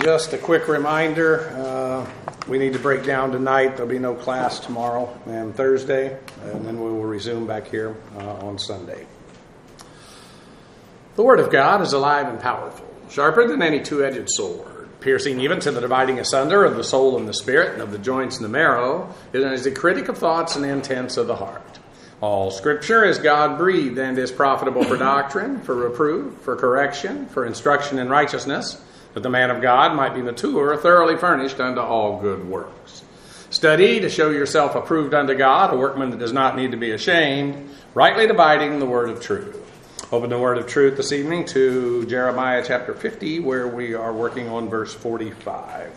Just a quick reminder, we need to break down tonight. There'll be no class tomorrow and Thursday, and then we will resume back here on Sunday. The Word of God is alive and powerful, sharper than any two-edged sword, piercing even to the dividing asunder of the soul and the spirit, and of the joints and the marrow. It is a critic of thoughts and intents of the heart. All Scripture is God-breathed and is profitable for doctrine, for reproof, for correction, for instruction in righteousness, that the man of God might be mature, thoroughly furnished unto all good works. Study to show yourself approved unto God, a workman that does not need to be ashamed, rightly dividing the word of truth. Open the word of truth this evening to Jeremiah chapter 50, where we are working on verse 45.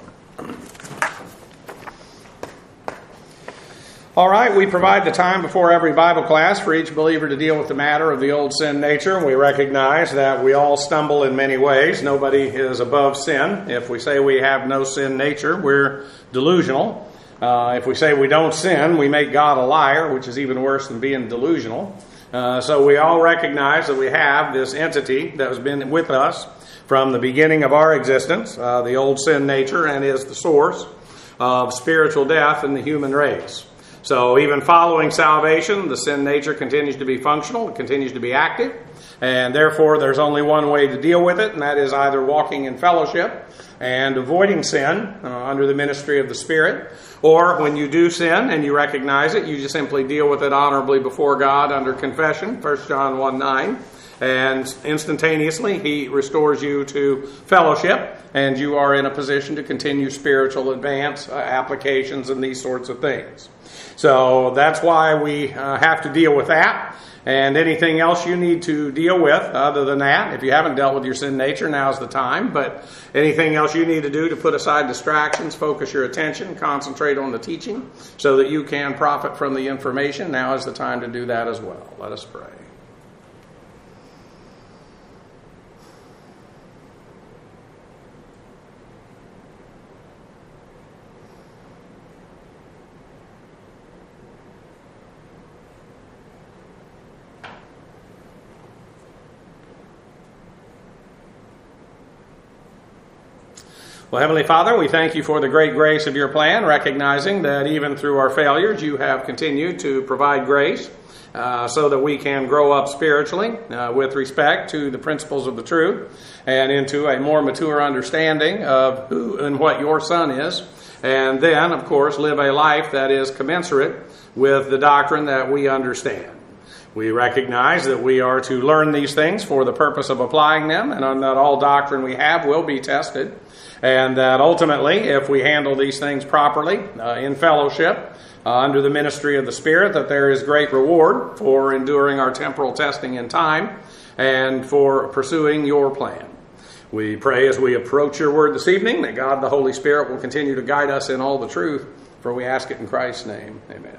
All right, we provide the time before every Bible class for each believer to deal with the matter of the old sin nature. We recognize that we all stumble in many ways. Nobody is above sin. If we say we have no sin nature, we're delusional. If we say we don't sin, we make God a liar, which is even worse than being delusional. So we all recognize that we have this entity that has been with us from the beginning of our existence, the old sin nature, and is the source of spiritual death in the human race. So even following salvation, the sin nature continues to be functional, it continues to be active, and therefore there's only one way to deal with it, and that is either walking in fellowship and avoiding sin under the ministry of the Spirit, or when you do sin and you recognize it, you just simply deal with it honorably before God under confession, 1 John 1:9, and instantaneously He restores you to fellowship, and you are in a position to continue spiritual advance, applications, and these sorts of things. So that's why we have to deal with that. And anything else you need to deal with other than that, if you haven't dealt with your sin nature, now's the time. But anything else you need to do to put aside distractions, focus your attention, concentrate on the teaching so that you can profit from the information, now is the time to do that as well. Let us pray. Well, Heavenly Father, we thank you for the great grace of your plan, recognizing that even through our failures, you have continued to provide grace so that we can grow up spiritually with respect to the principles of the truth and into a more mature understanding of who and what your Son is, and then, of course, live a life that is commensurate with the doctrine that we understand. We recognize that we are to learn these things for the purpose of applying them, and that all doctrine we have will be tested. And that ultimately, if we handle these things properly in fellowship under the ministry of the Spirit, that there is great reward for enduring our temporal testing in time and for pursuing your plan. We pray as we approach your word this evening that God the Holy Spirit will continue to guide us in all the truth, for we ask it in Christ's name. Amen.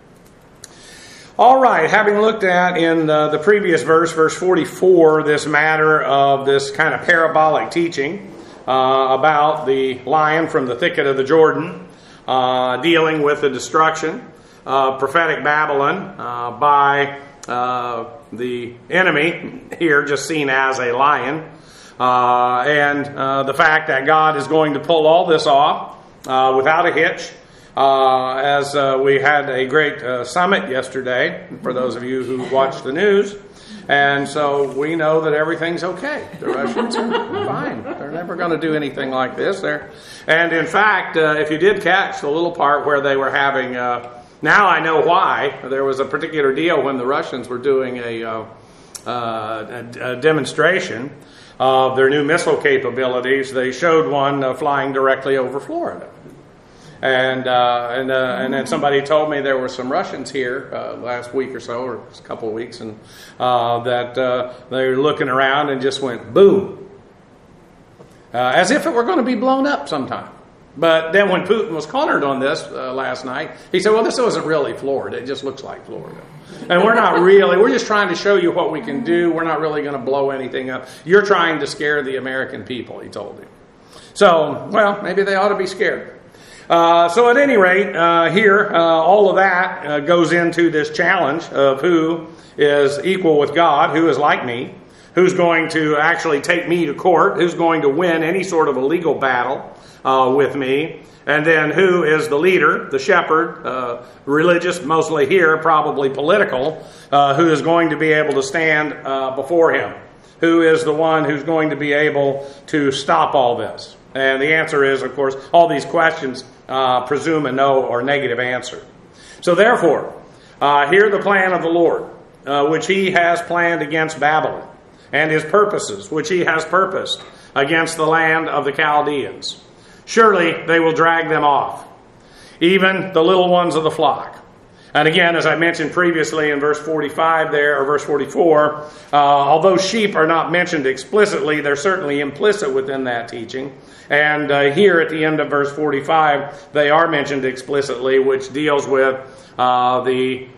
All right, having looked at in the previous verse, verse 44, this matter of this kind of parabolic teaching about the lion from the thicket of the Jordan, dealing with the destruction of prophetic Babylon by the enemy, here just seen as a lion, and the fact that God is going to pull all this off without a hitch, as we had a great summit yesterday, for those of you who watched the news. And so we know that everything's okay. The Russians are fine. They're never going to do anything like this. And in fact, if you did catch the little part where they were having, now I know why, there was a particular deal when the Russians were doing a demonstration of their new missile capabilities. They showed one flying directly over Florida. And then somebody told me there were some Russians here last week or so, or a couple of weeks, and that they were looking around and just went boom, as if it were going to be blown up sometime. But then when Putin was cornered on this last night, he said, well, this wasn't really Florida. It just looks like Florida. And we're just trying to show you what we can do. We're not really going to blow anything up. You're trying to scare the American people, he told him. So, well, maybe they ought to be scared. So at any rate, here, all of that goes into this challenge of who is equal with God, who is like me, who's going to actually take me to court, who's going to win any sort of a legal battle with me, and then who is the leader, the shepherd, religious, mostly here, probably political, who is going to be able to stand before him. Who is the one who's going to be able to stop all this? And the answer is, of course, all these questions presume a no or negative answer. So therefore, hear the plan of the Lord, which he has planned against Babylon, and his purposes, which he has purposed against the land of the Chaldeans. Surely they will drag them off, even the little ones of the flock. And again, as I mentioned previously in verse 45 there, or verse 44, although sheep are not mentioned explicitly, they're certainly implicit within that teaching. And here at the end of verse 45, they are mentioned explicitly, which deals with the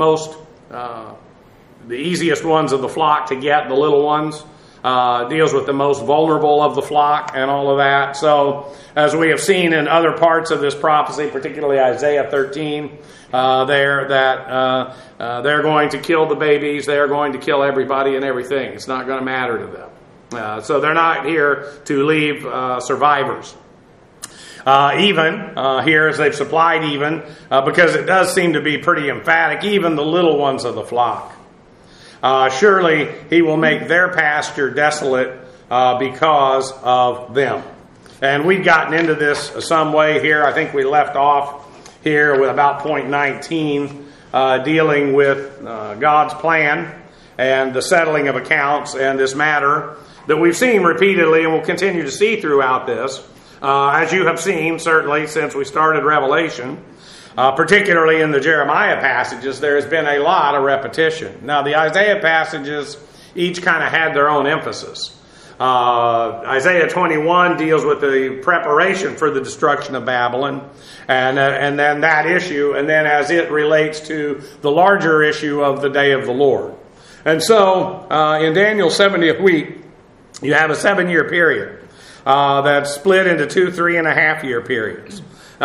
easiest ones of the flock to get, the little ones. Deals with the most vulnerable of the flock and all of that. So, as we have seen in other parts of this prophecy, particularly Isaiah 13, they're going to kill the babies, they're going to kill everybody and everything. It's not going to matter to them. So they're not here to leave survivors. Even here, as they've supplied even, because it does seem to be pretty emphatic, even the little ones of the flock. Surely he will make their pasture desolate because of them. And we've gotten into this some way here. I think we left off here with about point 19, dealing with God's plan and the settling of accounts and this matter that we've seen repeatedly and will continue to see throughout this. As you have seen, certainly, since we started Revelation, particularly in the Jeremiah passages, there has been a lot of repetition. Now, the Isaiah passages each kind of had their own emphasis. Isaiah 21 deals with the preparation for the destruction of Babylon, and then that issue, and then as it relates to the larger issue of the day of the Lord. And so, in Daniel's 70th week, you have a 7-year period that's split into 2 3.5-year periods.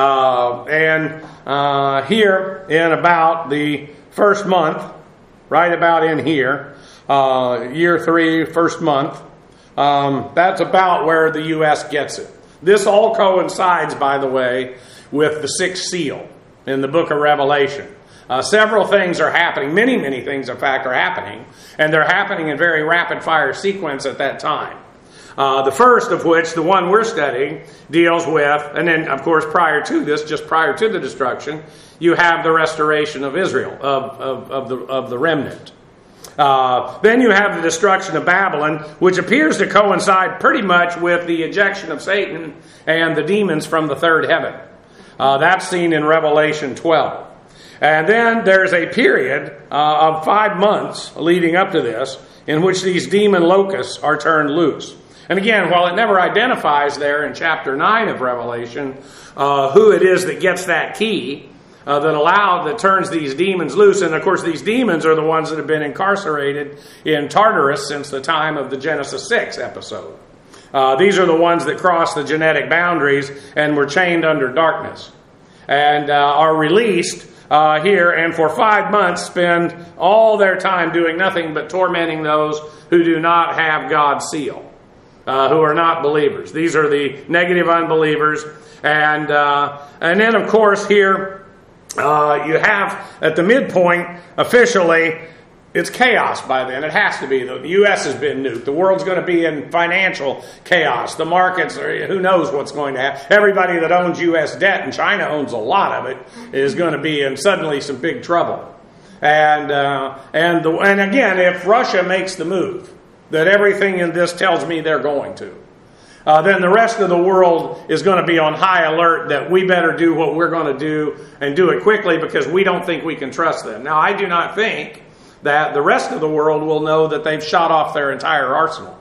Here in about the first month, right about in here, year 3, first month, that's about where the U.S. gets it. This all coincides, by the way, with the 6th seal in the book of Revelation. Several things are happening, many things in fact are happening, and they're happening in very rapid fire sequence at that time. The first of which, the one we're studying, deals with, and then of course prior to this, just prior to the destruction, you have the restoration of Israel, of the remnant. Then you have the destruction of Babylon, which appears to coincide pretty much with the ejection of Satan and the demons from the third heaven. That's seen in Revelation 12. And then there's a period of 5 months leading up to this in which these demon locusts are turned loose. And again, while it never identifies there in chapter 9 of Revelation who it is that gets that key that turns these demons loose, and of course these demons are the ones that have been incarcerated in Tartarus since the time of the Genesis 6 episode. These are the ones that crossed the genetic boundaries and were chained under darkness and are released here, and for 5 months spend all their time doing nothing but tormenting those who do not have God's seal. Who are not believers. These are the negative unbelievers. And then, of course, here you have, at the midpoint, officially, it's chaos by then. It has to be. The U.S. has been nuked. The world's going to be in financial chaos. The markets, who knows what's going to happen. Everybody that owns U.S. debt, and China owns a lot of it, is going to be in suddenly some big trouble. And again, if Russia makes the move, that everything in this tells me they're going to, then the rest of the world is going to be on high alert that we better do what we're going to do and do it quickly because we don't think we can trust them. Now, I do not think that the rest of the world will know that they've shot off their entire arsenal.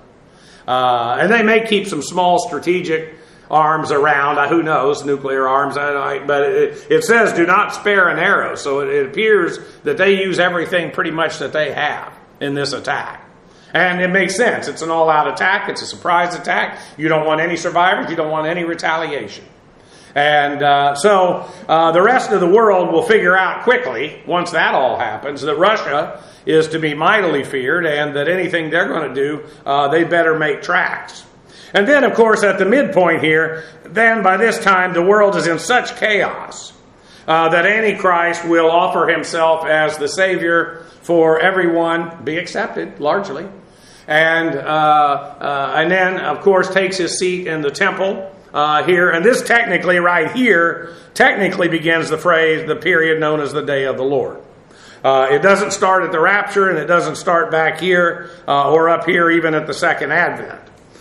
And they may keep some small strategic arms around, who knows, nuclear arms, but it says do not spare an arrow. So it appears that they use everything pretty much that they have in this attack. And it makes sense. It's an all-out attack. It's a surprise attack. You don't want any survivors. You don't want any retaliation. And so the rest of the world will figure out quickly, once that all happens, that Russia is to be mightily feared and that anything they're going to do, they better make tracks. And then, of course, at the midpoint here, then by this time the world is in such chaos that Antichrist will offer himself as the Savior for everyone, be accepted, largely. And then, of course, takes his seat in the temple here. And this technically, right here, technically begins the period known as the Day of the Lord. It doesn't start at the rapture, and it doesn't start back here or up here even at the second advent.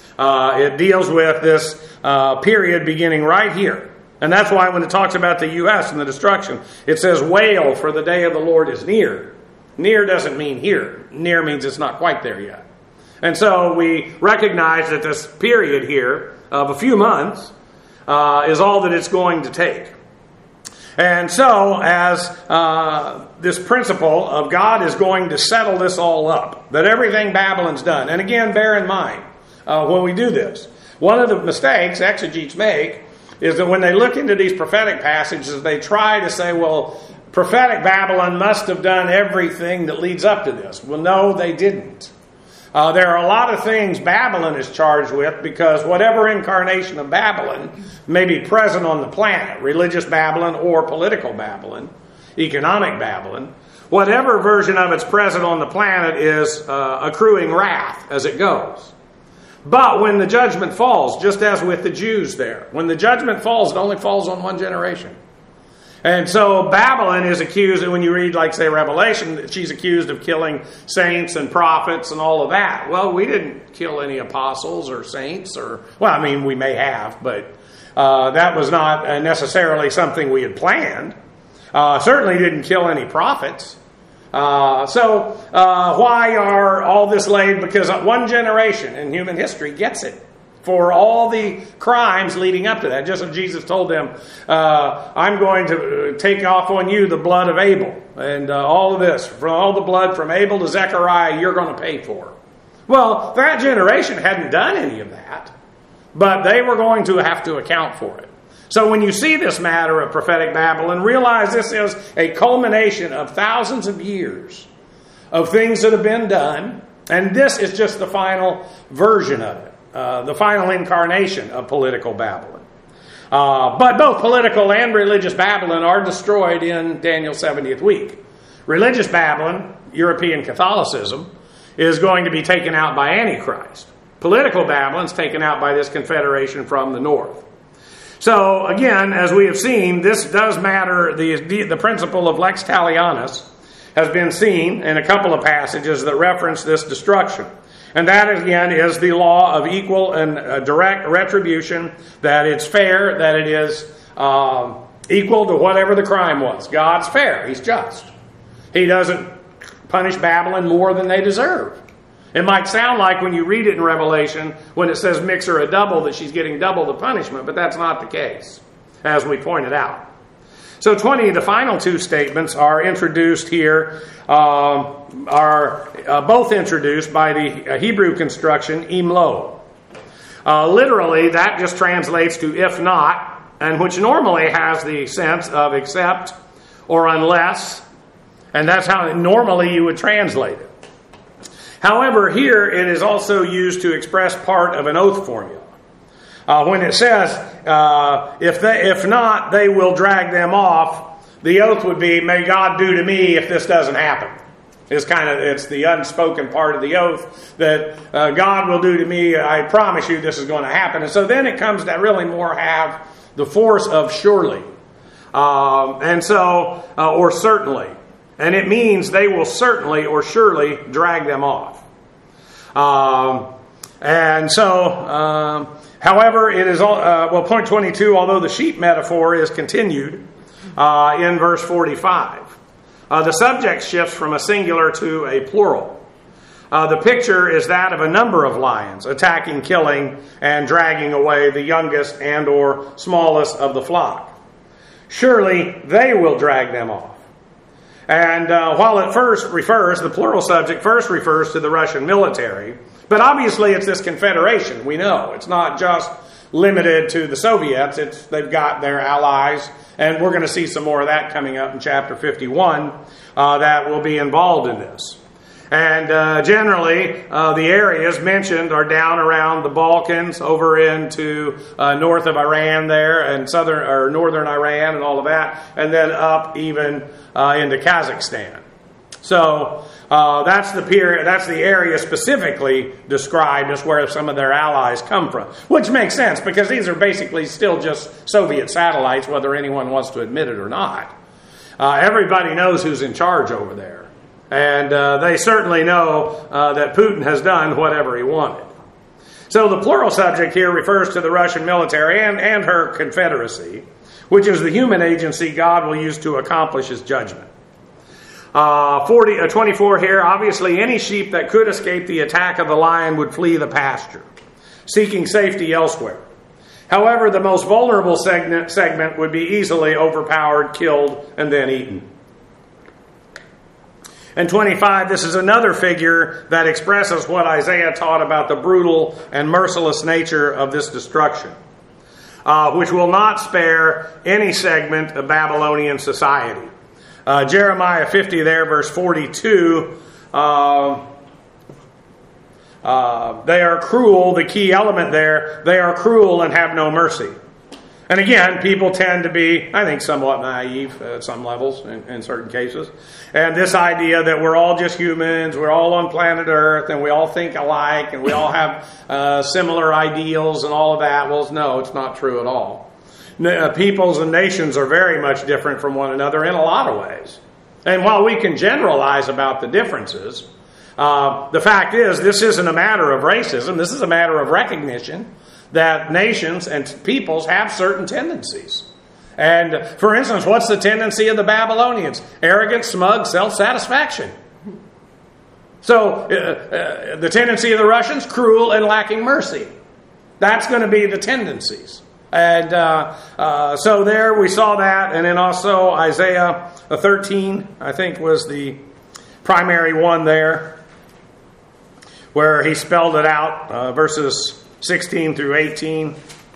It deals with this period beginning right here. And that's why when it talks about the U.S. and the destruction, it says, wail, for the day of the Lord is near. Near doesn't mean here. Near means it's not quite there yet. And so we recognize that this period here of a few months is all that it's going to take. And so as this principle of God is going to settle this all up, that everything Babylon's done, and again, bear in mind, when we do this, one of the mistakes exegetes make is that when they look into these prophetic passages, they try to say, well, prophetic Babylon must have done everything that leads up to this. Well, no, they didn't. There are a lot of things Babylon is charged with because whatever incarnation of Babylon may be present on the planet, religious Babylon or political Babylon, economic Babylon, whatever version of it's present on the planet is accruing wrath as it goes. But when the judgment falls, just as with the Jews there, when the judgment falls, it only falls on one generation. And so Babylon is accused, and when you read, like, say, Revelation, she's accused of killing saints and prophets and all of that. Well, we didn't kill any apostles or saints, well, I mean, we may have, but that was not necessarily something we had planned. Certainly didn't kill any prophets. So why are all this laid? Because one generation in human history gets it for all the crimes leading up to that. Just as Jesus told them, I'm going to take off on you the blood of Abel. And all of this, from all the blood from Abel to Zechariah, you're going to pay for. Well, that generation hadn't done any of that. But they were going to have to account for it. So when you see this matter of prophetic Babylon, realize this is a culmination of thousands of years of things that have been done. And this is just the final version of it. The final incarnation of political Babylon. But both political and religious Babylon are destroyed in Daniel's 70th week. Religious Babylon, European Catholicism, is going to be taken out by Antichrist. Political Babylon is taken out by this confederation from the north. So, again, as we have seen, this does matter. The principle of lex talionis has been seen in a couple of passages that reference this destruction. And that, again, is the law of equal and direct retribution, that it's fair, that it is equal to whatever the crime was. God's fair. He's just. He doesn't punish Babylon more than they deserve. It might sound like when you read it in Revelation, when it says mix her a double, that she's getting double the punishment, but that's not the case, as we pointed out. So the final two statements are introduced here, are both introduced by the Hebrew construction, imlo. Literally, that just translates to if not, and which normally has the sense of except or unless, and that's how normally you would translate it. However, here it is also used to express part of an oath formula. When it says, if not, they will drag them off, the oath would be, may God do to me if this doesn't happen. It's the unspoken part of the oath that God will do to me, I promise you this is going to happen. And so then it comes to really more have the force of surely. Or certainly. And it means they will certainly or surely drag them off. However, it is point 22, although the sheep metaphor is continued in verse 45. The subject shifts from a singular to a plural. The picture is that of a number of lions attacking, killing, and dragging away the youngest and or smallest of the flock. Surely they will drag them off. And while it the plural subject first refers to the Russian military, but obviously it's this confederation, we know. It's not just limited to the Soviets. They've got their allies, and we're going to see some more of that coming up in chapter 51 that will be involved in this. And generally, the areas mentioned are down around the Balkans, over into north of Iran there, and northern Iran and all of that, and then up even into Kazakhstan. So that's the period. That's the area specifically described as where some of their allies come from, which makes sense because these are basically still just Soviet satellites, whether anyone wants to admit it or not. Everybody knows who's in charge over there. And they certainly know that Putin has done whatever he wanted. So the plural subject here refers to the Russian military and her confederacy, which is the human agency God will use to accomplish his judgment. 24 here, obviously any sheep that could escape the attack of the lion would flee the pasture, seeking safety elsewhere. However, the most vulnerable segment would be easily overpowered, killed, and then eaten. And 25, this is another figure that expresses what Isaiah taught about the brutal and merciless nature of this destruction, which will not spare any segment of Babylonian society. Jeremiah 50 there, verse 42, they are cruel, the key element there, they are cruel and have no mercy. And again, people tend to be, I think, somewhat naive at some levels in certain cases. And this idea that we're all just humans, we're all on planet Earth, and we all think alike, and we all have similar ideals and all of that. Well, no, it's not true at all. Peoples and nations are very much different from one another in a lot of ways. And while we can generalize about the differences, the fact is this isn't a matter of racism. This is a matter of recognition that nations and peoples have certain tendencies. And, for instance, what's the tendency of the Babylonians? Arrogance, smug, self-satisfaction. So, the tendency of the Russians, cruel and lacking mercy. That's going to be the tendencies. And so there we saw that. And then also Isaiah 13, I think, was the primary one there, where he spelled it out, verses 16 through 18.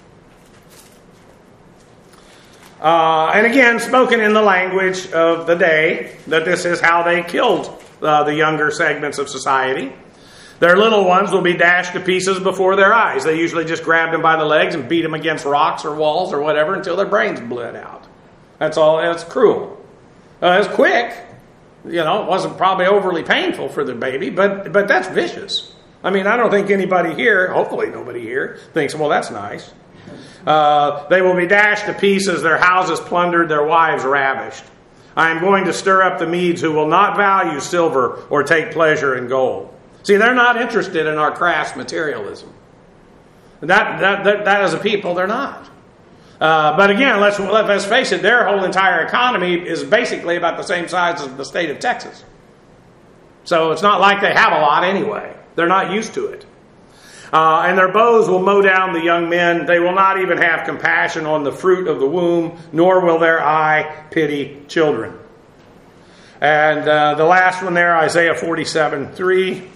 And again, spoken in the language of the day, that this is how they killed the younger segments of society. Their little ones will be dashed to pieces before their eyes. They usually just grabbed them by the legs and beat them against rocks or walls or whatever until their brains bled out. That's all. That's cruel. It's quick. You know, it wasn't probably overly painful for the baby, but that's vicious. I mean, I don't think anybody here, hopefully nobody here, thinks, well, that's nice. They will be dashed to pieces, their houses plundered, their wives ravished. I am going to stir up the Medes who will not value silver or take pleasure in gold. See, they're not interested in our crass materialism. That as a people, they're not. But again, let's face it, their whole entire economy is basically about the same size as the state of Texas. So it's not like they have a lot anyway. They're not used to it. And their bows will mow down the young men. They will not even have compassion on the fruit of the womb, nor will their eye pity children. And the last one there, Isaiah 47:3.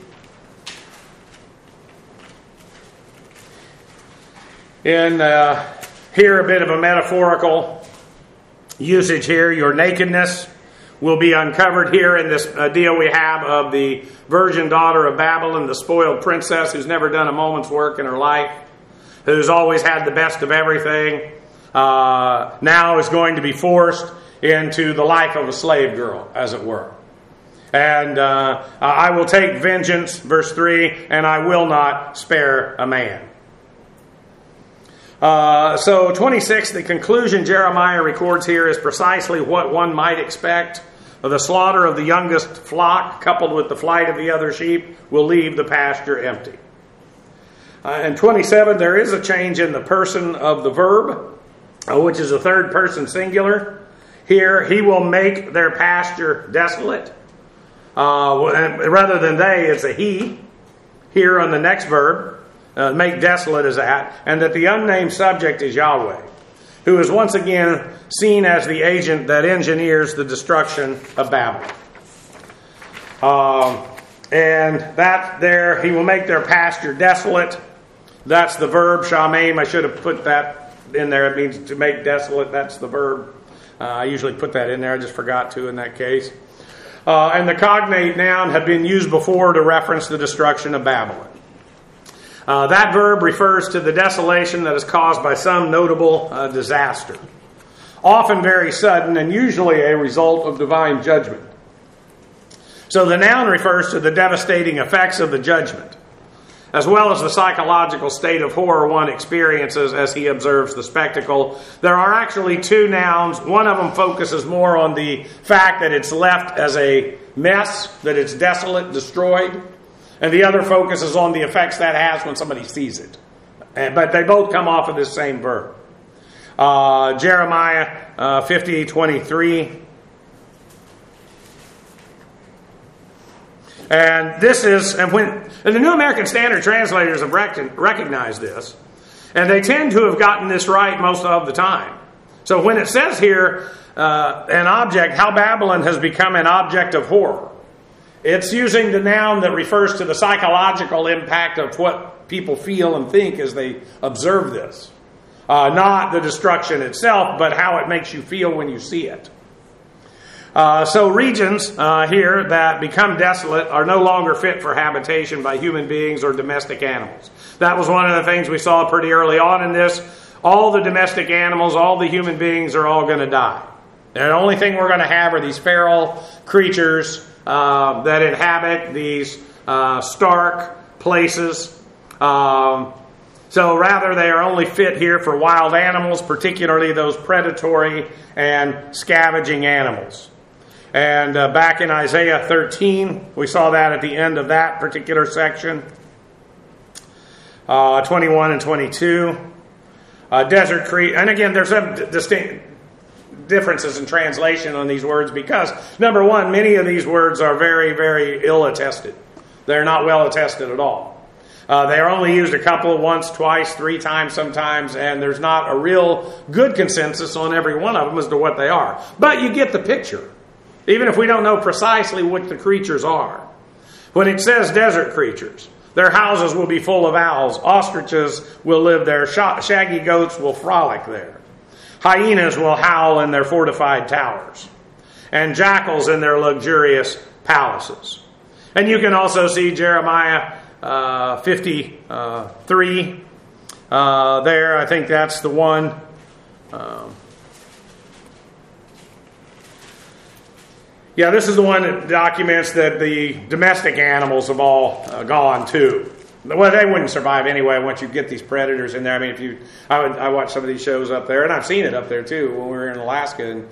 Here a bit of a metaphorical usage here. Your nakedness will be uncovered here in this deal we have of the virgin daughter of Babylon, the spoiled princess who's never done a moment's work in her life, who's always had the best of everything, now is going to be forced into the life of a slave girl, as it were. And I will take vengeance, verse 3, and I will not spare a man. So 26, the conclusion Jeremiah records here is precisely what one might expect. The slaughter of the youngest flock, coupled with the flight of the other sheep, will leave the pasture empty. And 27, there is a change in the person of the verb, which is a third person singular. Here, he will make their pasture desolate. Rather than they, it's a he. Here on the next verb, make desolate is that. And that the unnamed subject is Yahweh, who is once again seen as the agent that engineers the destruction of Babylon. And that there, he will make their pasture desolate. That's the verb, shamim. I should have put that in there. It means to make desolate. That's the verb. I usually put that in there. I just forgot to in that case. And the cognate noun had been used before to reference the destruction of Babylon. That verb refers to the desolation that is caused by some notable disaster, often very sudden and usually a result of divine judgment. So the noun refers to the devastating effects of the judgment, as well as the psychological state of horror one experiences as he observes the spectacle. There are actually two nouns. One of them focuses more on the fact that it's left as a mess, that it's desolate, destroyed. And the other focuses on the effects that has when somebody sees it. But they both come off of this same verb. Jeremiah 50:23. And this is, and the New American Standard translators have recognized this, and they tend to have gotten this right most of the time. So when it says here, an object, how Babylon has become an object of horror, it's using the noun that refers to the psychological impact of what people feel and think as they observe this. Not the destruction itself, but how it makes you feel when you see it. So regions here that become desolate are no longer fit for habitation by human beings or domestic animals. That was one of the things we saw pretty early on in this. All the domestic animals, all the human beings are all going to die. And the only thing we're going to have are these feral creatures that inhabit these stark places. So rather they are only fit here for wild animals, particularly those predatory and scavenging animals. And back in Isaiah 13, we saw that at the end of that particular section. 21 and 22. Desert creatures. And again, there's some distinct differences in translation on these words because, number one, many of these words are very, very ill-attested. They're not well-attested at all. They are only used once, twice, three times sometimes, and there's not a real good consensus on every one of them as to what they are. But you get the picture, even if we don't know precisely what the creatures are. When it says desert creatures, their houses will be full of owls, ostriches will live there, shaggy goats will frolic there. Hyenas will howl in their fortified towers, and jackals in their luxurious palaces. And you can also see Jeremiah 53 there. I think that's the one. This is the one that documents that the domestic animals have all gone too. Well, they wouldn't survive anyway once you get these predators in there. I mean, I watch some of these shows up there, and I've seen it up there too when we were in Alaska. And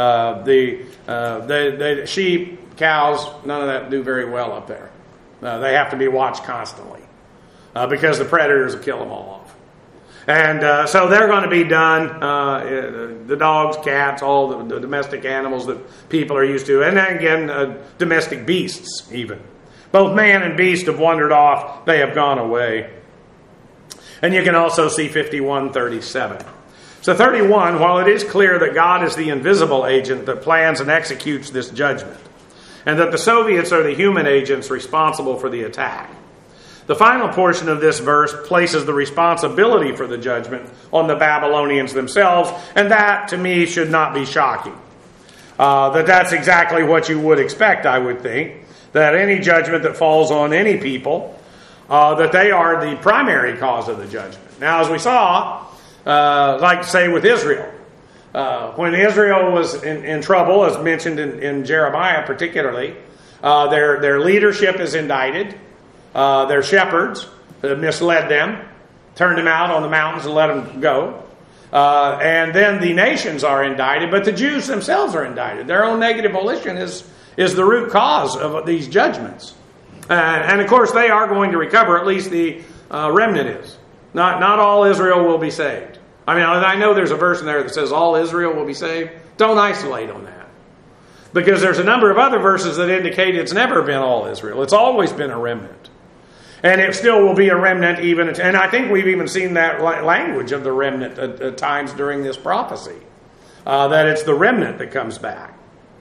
the sheep, cows, none of that do very well up there. They have to be watched constantly because the predators will kill them all off. And so they're going to be done. The dogs, cats, all the domestic animals that people are used to, and then again, domestic beasts even. Both man and beast have wandered off. They have gone away. And you can also see 51:37. So 31, while it is clear that God is the invisible agent that plans and executes this judgment, and that the Soviets are the human agents responsible for the attack, the final portion of this verse places the responsibility for the judgment on the Babylonians themselves, and that, to me, should not be shocking. That's exactly what you would expect, I would think. That any judgment that falls on any people, that they are the primary cause of the judgment. Now, as we saw, like say with Israel, when Israel was in trouble, as mentioned in Jeremiah particularly, their leadership is indicted. Their shepherds misled them, turned them out on the mountains and let them go. And then the nations are indicted, but the Jews themselves are indicted. Their own negative volition is the root cause of these judgments. And of course they are going to recover, at least the remnant is. Not all Israel will be saved. I mean, I know there's a verse in there that says all Israel will be saved. Don't isolate on that. Because there's a number of other verses that indicate it's never been all Israel. It's always been a remnant. And it still will be a remnant even, and I think we've even seen that language of the remnant at times during this prophecy. That it's the remnant that comes back.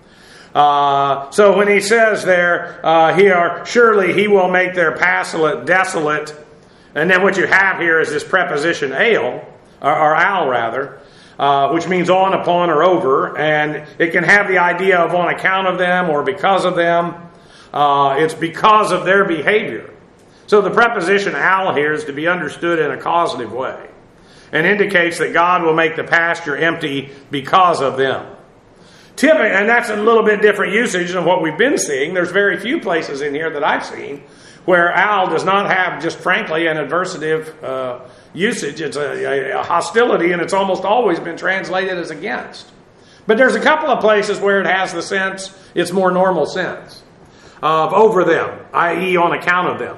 So when he says there, surely he will make their desolate, And then what you have here is this preposition al, or al rather, which means on, upon, or over. And it can have the idea of on account of them or because of them. It's because of their behavior. So the preposition al here is to be understood in a causative way and indicates that God will make the pasture empty because of them. And that's a little bit different usage than what we've been seeing. There's very few places in here that I've seen where al does not have just frankly an adversative usage. It's a hostility, and it's almost always been translated as against. But there's a couple of places where it has the sense, its more normal sense, of over them, i.e. on account of them.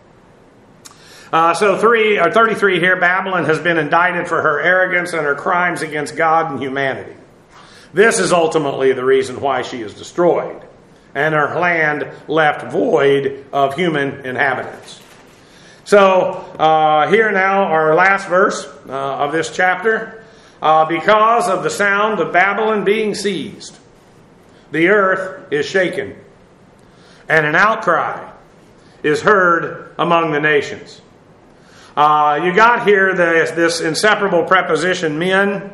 So 33 here, Babylon has been indicted for her arrogance and her crimes against God and humanity. This is ultimately the reason why she is destroyed, and her land left void of human inhabitants. So here now, our last verse of this chapter. Because of the sound of Babylon being seized, the earth is shaken, and an outcry is heard among the nations. You got here this inseparable preposition, min,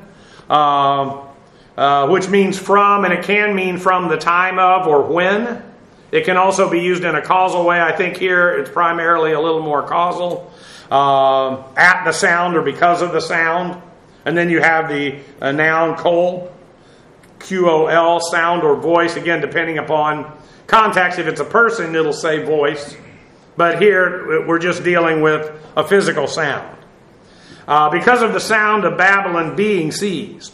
which means from, and it can mean from the time of or when. It can also be used in a causal way. I think here it's primarily a little more causal. At the sound or because of the sound. And then you have the noun kol, Q-O-L, sound or voice. Again, depending upon context. If it's a person, it'll say voice. But here, we're just dealing with a physical sound. Because of the sound of Babylon being seized.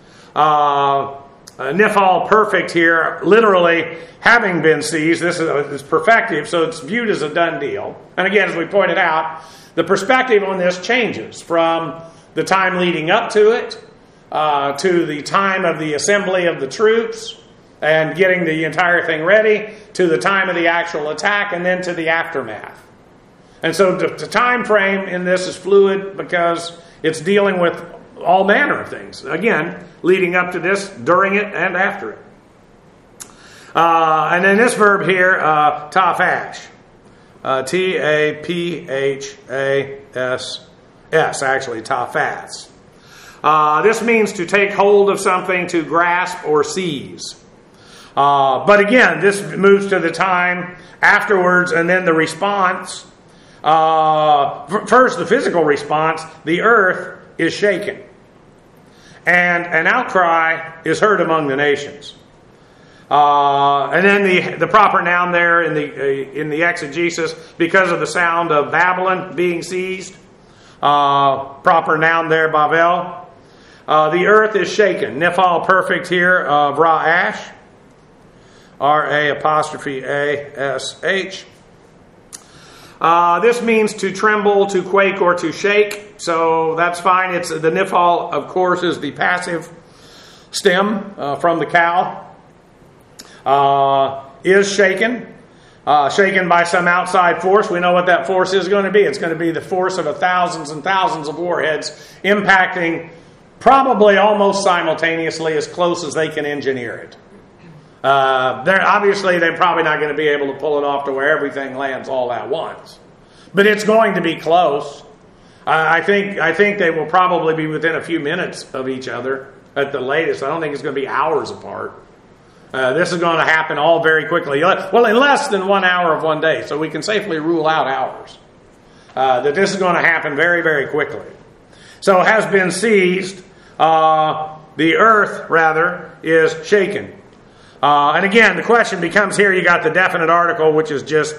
Nifal perfect here, literally having been seized. This is perfective, so it's viewed as a done deal. And again, as we pointed out, the perspective on this changes from the time leading up to it, to the time of the assembly of the troops, and getting the entire thing ready, to the time of the actual attack, and then to the aftermath. And so the time frame in this is fluid because it's dealing with all manner of things. Again, leading up to this, during it, and after it. And then this verb here, tafash. T-A-P-H-A-S-S, actually, tafas. This means to take hold of something, to grasp or seize. But again, this moves to the time afterwards, and then the response. First, the physical response, the earth is shaken. And an outcry is heard among the nations. And then the proper noun there in the exegesis, because of the sound of Babylon being seized, proper noun there, Bavel. The earth is shaken. Nifal perfect here of Ra'ash, R-A'-A-S-H. This means to tremble, to quake, or to shake. So that's fine. It's the nifal, of course, is the passive stem from the cow. Is shaken. Shaken by some outside force. We know what that force is going to be. It's going to be the force of thousands and thousands of warheads impacting probably almost simultaneously, as close as they can engineer it. They're probably not going to be able to pull it off to where everything lands all at once. But it's going to be close. I think they will probably be within a few minutes of each other at the latest. I don't think it's going to be hours apart. This is going to happen all very quickly. Well, in less than 1 hour of one day. So we can safely rule out hours. That this is going to happen very, very quickly. So has been seized. The earth, rather, is shaken. And again, the question becomes here, you got the definite article, which is just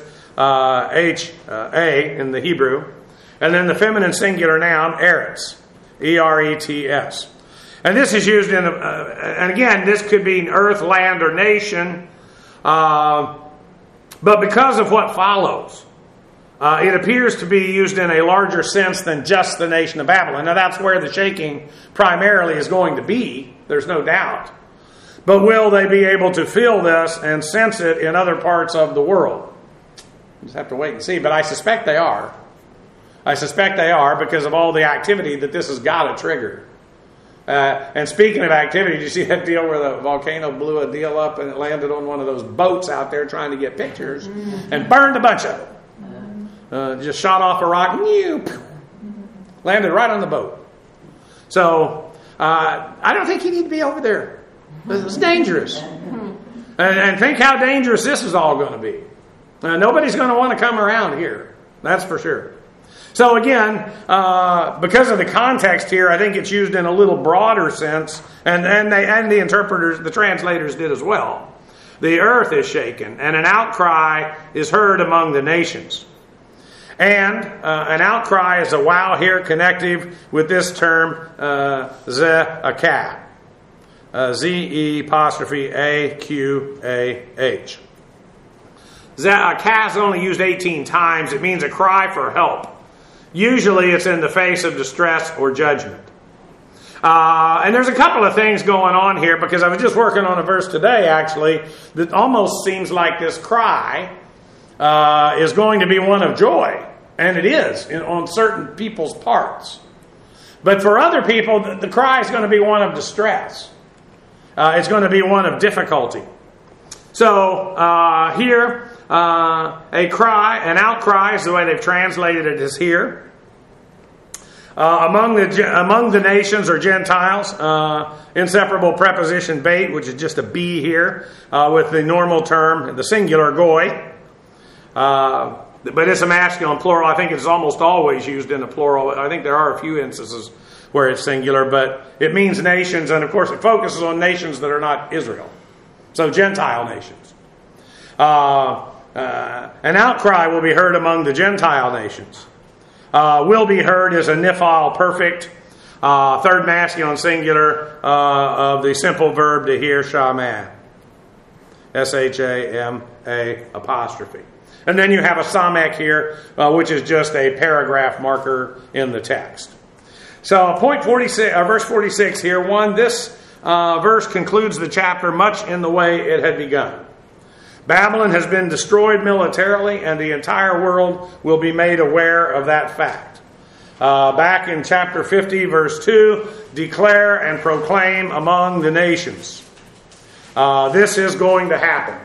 H-A in the Hebrew. And then the feminine singular noun, eretz, E-R-E-T-S. And this is used in, and again, this could be earth, land, or nation. But because of what follows, it appears to be used in a larger sense than just the nation of Babylon. Now that's where the shaking primarily is going to be. There's no doubt. But will they be able to feel this and sense it in other parts of the world? We'll just have to wait and see. But I suspect they are. I suspect they are because of all the activity that this has got to trigger. And speaking of activity, did you see that deal where the volcano blew a deal up and it landed on one of those boats out there trying to get pictures and burned a bunch of them? just shot off a rock, landed right on the boat. So I don't think you need to be over there. It's dangerous. And think how dangerous this is all going to be. Nobody's going to want to come around here. That's for sure. So again, because of the context here, I think it's used in a little broader sense, and the interpreters, the translators did as well. The earth is shaken, and an outcry is heard among the nations. And an outcry is a wow here connective with this term, ze'akah. Z-E'-A-Q-A-H. Ze'akah is only used 18 times. It means a cry for help. Usually it's in the face of distress or judgment. And there's a couple of things going on here, because I was just working on a verse today, actually, that almost seems like this cry is going to be one of joy. And it is on certain people's parts. But for other people, the cry is going to be one of distress. It's going to be one of difficulty. So here, a cry, an outcry is the way they've translated it is here. Among the nations or Gentiles, inseparable preposition bait, which is just a be here, with the normal term, the singular goy. But it's a masculine plural. I think it's almost always used in a plural. I think there are a few instances where it's singular, but it means nations, and of course it focuses on nations that are not Israel. So Gentile nations. An outcry will be heard among the Gentile nations. Will be heard is a nifal perfect, third masculine singular of the simple verb to hear, shamah. S-H-A-M-A apostrophe. And then you have a samek here, which is just a paragraph marker in the text. So verse 46 here. This verse concludes the chapter much in the way it had begun. Babylon has been destroyed militarily, and the entire world will be made aware of that fact. Back in chapter 50, verse 2, declare and proclaim among the nations. This is going to happen.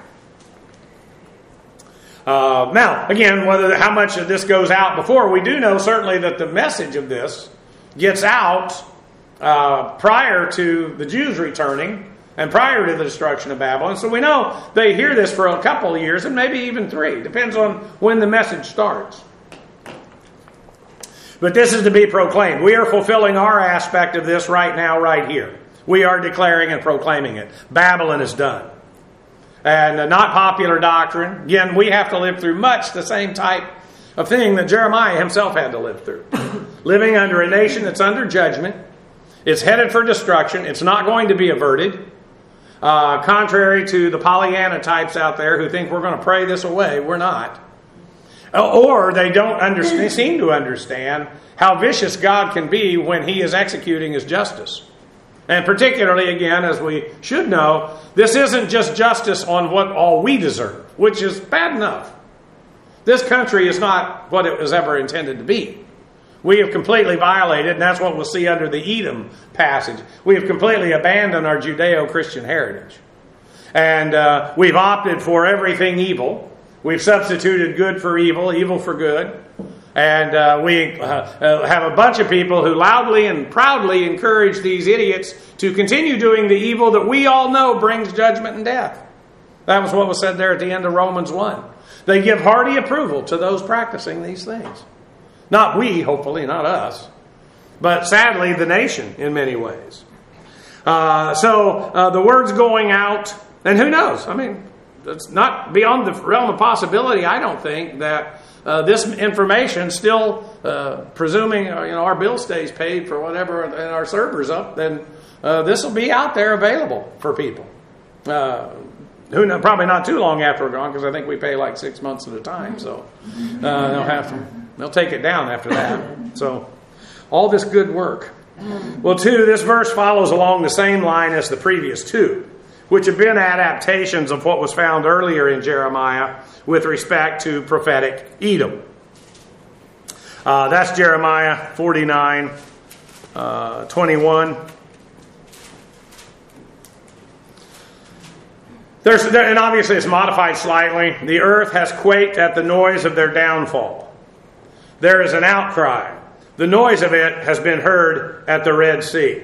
Now, again, how much of this goes out before, we do know certainly that the message of this gets out prior to the Jews returning and prior to the destruction of Babylon. So we know they hear this for a couple of years and maybe even 3. Depends on when the message starts. But this is to be proclaimed. We are fulfilling our aspect of this right now, right here. We are declaring and proclaiming it. Babylon is done. And not popular doctrine. Again, we have to live through much the same type of thing that Jeremiah himself had to live through. Living under a nation that's under judgment. It's headed for destruction. It's not going to be averted. Contrary to the Pollyanna types out there who think we're going to pray this away. We're not. Or they don't seem to understand how vicious God can be when He is executing His justice. And particularly, again, as we should know, this isn't just justice on what all we deserve, which is bad enough. This country is not what it was ever intended to be. We have completely violated, and that's what we'll see under the Edom passage. We have completely abandoned our Judeo-Christian heritage. And we've opted for everything evil. We've substituted good for evil, evil for good. And we have a bunch of people who loudly and proudly encourage these idiots to continue doing the evil that we all know brings judgment and death. That was what was said there at the end of Romans 1. They give hearty approval to those practicing these things. Not we, hopefully, not us. But sadly, the nation in many ways. So the word's going out, and who knows? I mean, it's not beyond the realm of possibility, I don't think, that this information still, presuming our bill stays paid for whatever and our server's up, then this will be out there available for people. Probably not too long after we're gone, because I think we pay like 6 months at a time. So they'll take it down after that. So all this good work. Well, this verse follows along the same line as the previous 2, which have been adaptations of what was found earlier in Jeremiah with respect to prophetic Edom. That's Jeremiah 49, 21. And obviously it's modified slightly. The earth has quaked at the noise of their downfall. there is an outcry. The noise of it has been heard at the Red Sea.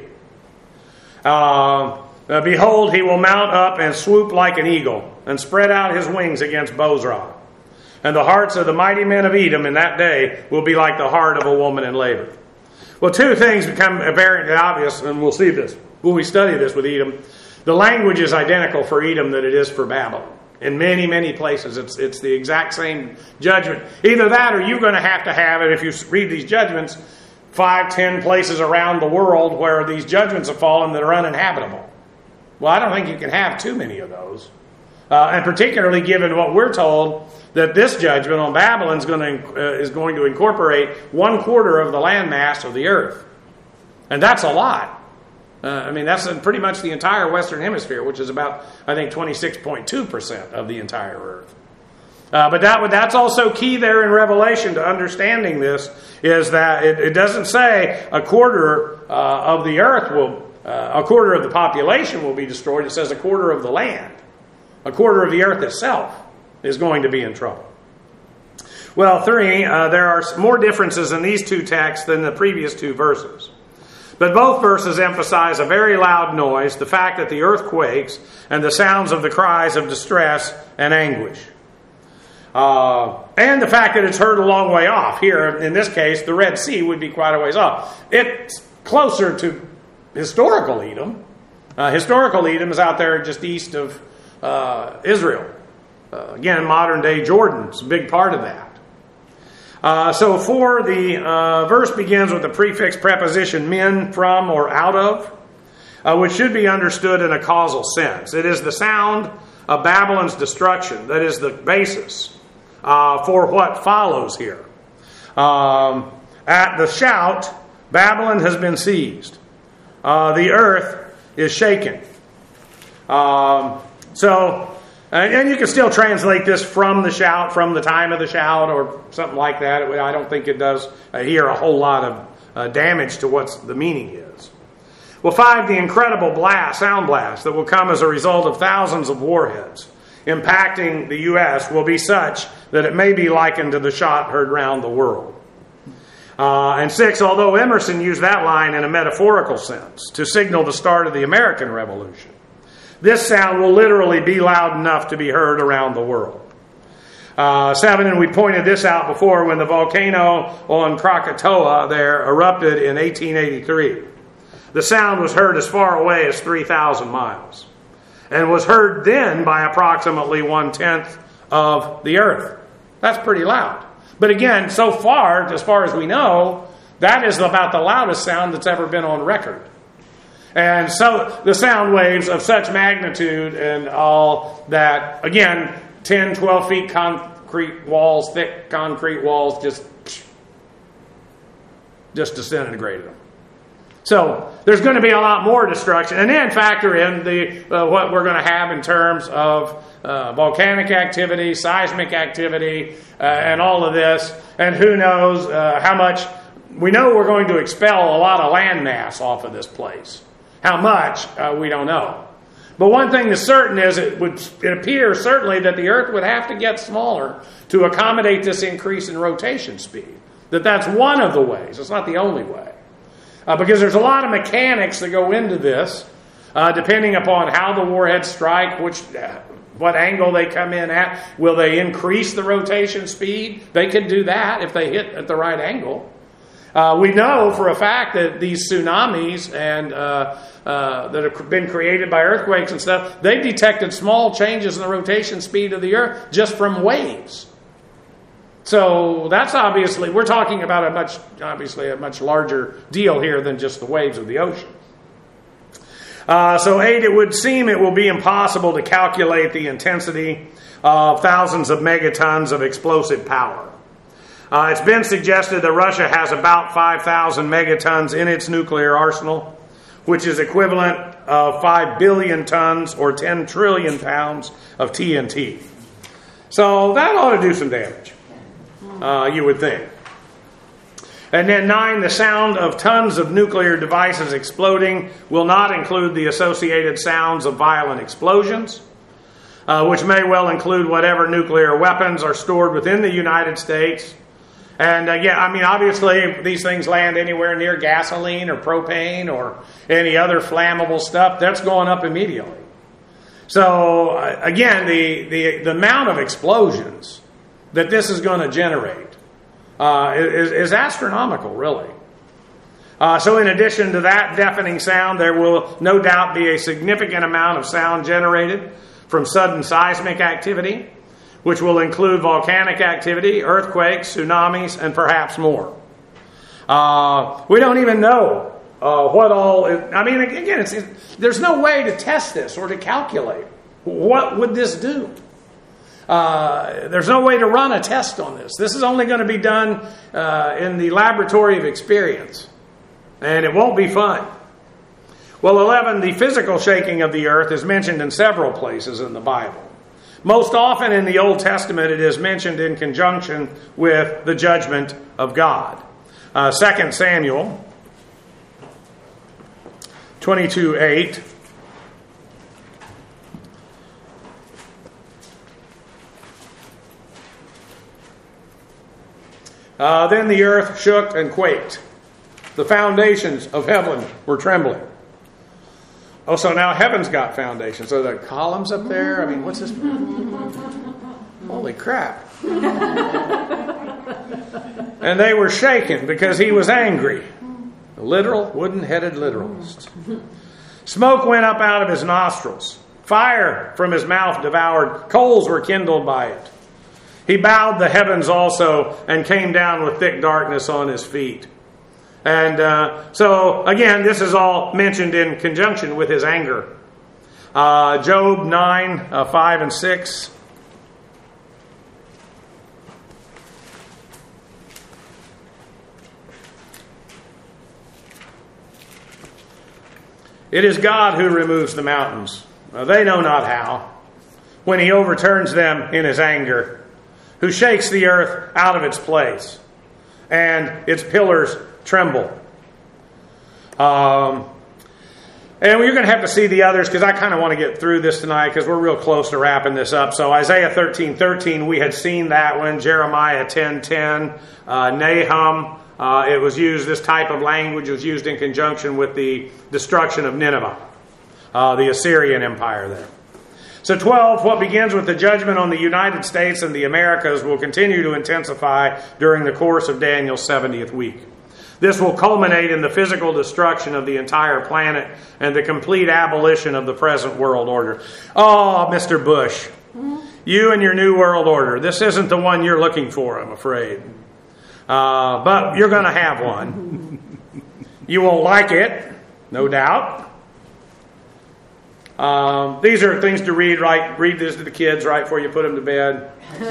Behold, he will mount up and swoop like an eagle, and spread out his wings against Bozrah. And the hearts of the mighty men of Edom in that day will be like the heart of a woman in labor. Well, two things become apparently obvious, and we'll see this when we study this with Edom. The language is identical for Edom that it is for Babylon. In many, many places, it's the exact same judgment. Either that or you're going to have it, if you read these judgments, 5-10 places around the world where these judgments have fallen that are uninhabitable. Well, I don't think you can have too many of those. And particularly given what we're told, that this judgment on Babylon is going to incorporate 1/4 of the landmass of the earth. And that's a lot. That's pretty much the entire Western Hemisphere, which is about, I think, 26.2% of the entire earth. But that's also key there in Revelation to understanding this, is that it doesn't say 1/4 of the earth will, 1/4 of the population will be destroyed. It says 1/4 of the land. 1/4 of the earth itself is going to be in trouble. Well, 3, there are more differences in these two texts than the previous two verses. But both verses emphasize a very loud noise, the fact that the earth quakes, and the sounds of the cries of distress and anguish. And the fact that it's heard a long way off. Here, in this case, the Red Sea would be quite a ways off. It's closer to historical Edom. Historical Edom is out there just east of Israel. Again, modern-day Jordan's a big part of that. So 4, the verse begins with the prefix preposition min, from, or out of, which should be understood in a causal sense. It is the sound of Babylon's destruction that is the basis for what follows here. At the shout, Babylon has been seized. The earth is shaken. And you can still translate this from the shout, from the time of the shout, or something like that. I don't think it does here a whole lot of damage to what the meaning is. Well, 5, the incredible sound blast that will come as a result of thousands of warheads impacting the U.S. will be such that it may be likened to the shot heard round the world. And 6, although Emerson used that line in a metaphorical sense to signal the start of the American Revolution, this sound will literally be loud enough to be heard around the world. 7, and we pointed this out before, when the volcano on Krakatoa there erupted in 1883. The sound was heard as far away as 3,000 miles, and was heard then by approximately 1/10 of the earth. That's pretty loud. But again, so far as we know, that is about the loudest sound that's ever been on record. And so the sound waves of such magnitude and all that, again, 10, 12 feet concrete walls, thick concrete walls, just disintegrated them. So there's going to be a lot more destruction. And then factor in what we're going to have in terms of volcanic activity, seismic activity, and all of this. And who knows how much. We know we're going to expel a lot of land mass off of this place. How much, we don't know. But one thing that's certain is it appears certainly that the earth would have to get smaller to accommodate this increase in rotation speed. That's one of the ways. It's not the only way. Because there's a lot of mechanics that go into this, depending upon how the warheads strike, what angle they come in at. Will they increase the rotation speed? They could do that if they hit at the right angle. We know for a fact that these tsunamis and that have been created by earthquakes and stuff, they've detected small changes in the rotation speed of the earth just from waves. So that's obviously, we're talking about a much larger deal here than just the waves of the ocean. So 8, it would seem it will be impossible to calculate the intensity of thousands of megatons of explosive power. It's been suggested that Russia has about 5,000 megatons in its nuclear arsenal, which is equivalent of 5 billion tons or 10 trillion pounds of TNT. So that ought to do some damage, you would think. And then 9, the sound of tons of nuclear devices exploding will not include the associated sounds of violent explosions, which may well include whatever nuclear weapons are stored within the United States. And obviously these things land anywhere near gasoline or propane or any other flammable stuff, that's going up immediately. So again, the amount of explosions that this is going to generate is astronomical, really. So in addition to that deafening sound, there will no doubt be a significant amount of sound generated from sudden seismic activity, which will include volcanic activity, earthquakes, tsunamis, and perhaps more. We don't even know what all... there's no way to test this or to calculate. What would this do? There's no way to run a test on this. This is only going to be done in the laboratory of experience. And it won't be fun. Well, 11, the physical shaking of the earth is mentioned in several places in the Bible. Most often in the Old Testament, it is mentioned in conjunction with the judgment of God. 2 Samuel 22:8. Then the earth shook and quaked. The foundations of heaven were trembling. Oh, so now heaven's got foundations. So the columns up there, what's this? Holy crap. And they were shaken because he was angry. A literal, wooden-headed literalist. Smoke went up out of his nostrils. Fire from his mouth devoured. Coals were kindled by it. He bowed the heavens also and came down with thick darkness on his feet. And so, again, this is all mentioned in conjunction with his anger. Job 9, 5 and 6. It is God who removes the mountains. They know not how. When he overturns them in his anger, who shakes the earth out of its place, and its pillars tremble. And you're going to have to see the others because I kind of want to get through this tonight because we're real close to wrapping this up. So Isaiah 13:13, we had seen that one. Jeremiah 10:10, Nahum. It was used, this type of language was used in conjunction with the destruction of Nineveh, the Assyrian Empire there. So 12, what begins with the judgment on the United States and the Americas will continue to intensify during the course of Daniel's 70th week. This will culminate in the physical destruction of the entire planet and the complete abolition of the present world order. Oh, Mr. Bush, you and your new world order. This isn't the one you're looking for, I'm afraid. But you're going to have one. You won't like it, no doubt. These are things to read, right? Read this to the kids right before you put them to bed.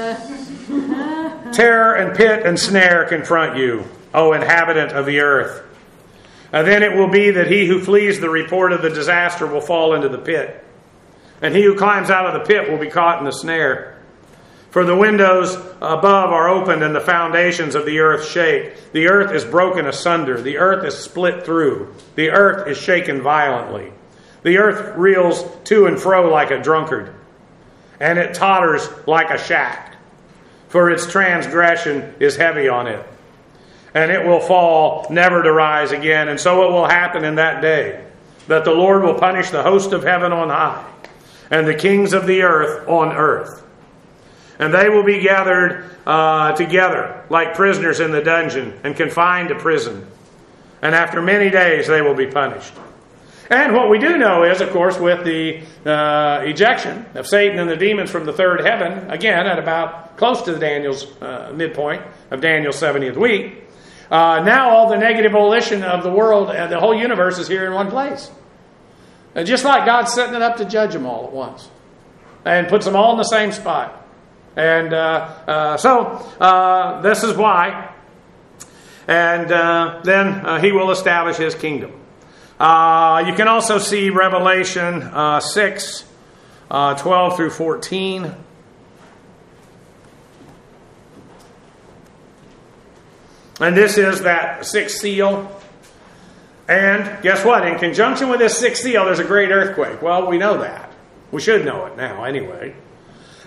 Terror and pit and snare confront you, O inhabitant of the earth. Then it will be that he who flees the report of the disaster will fall into the pit. And he who climbs out of the pit will be caught in the snare. For the windows above are opened and the foundations of the earth shake. The earth is broken asunder. The earth is split through. The earth is shaken violently. The earth reels to and fro like a drunkard, and it totters like a shack, for its transgression is heavy on it. And it will fall, never to rise again. And so it will happen in that day, that the Lord will punish the host of heaven on high, and the kings of the earth on earth. And they will be gathered together like prisoners in the dungeon, and confined to prison. And after many days they will be punished. And what we do know is, of course, with the ejection of Satan and the demons from the third heaven, again, at about close to Daniel's midpoint of Daniel's 70th week, now all the negative volition of the world and the whole universe is here in one place. And just like God's setting it up to judge them all at once. And puts them all in the same spot. And so this is why. And then he will establish his kingdom. You can also see Revelation 6, 12 through 14. And this is that sixth seal. And guess what? In conjunction with this sixth seal, there's a great earthquake. Well, we know that. We should know it now anyway.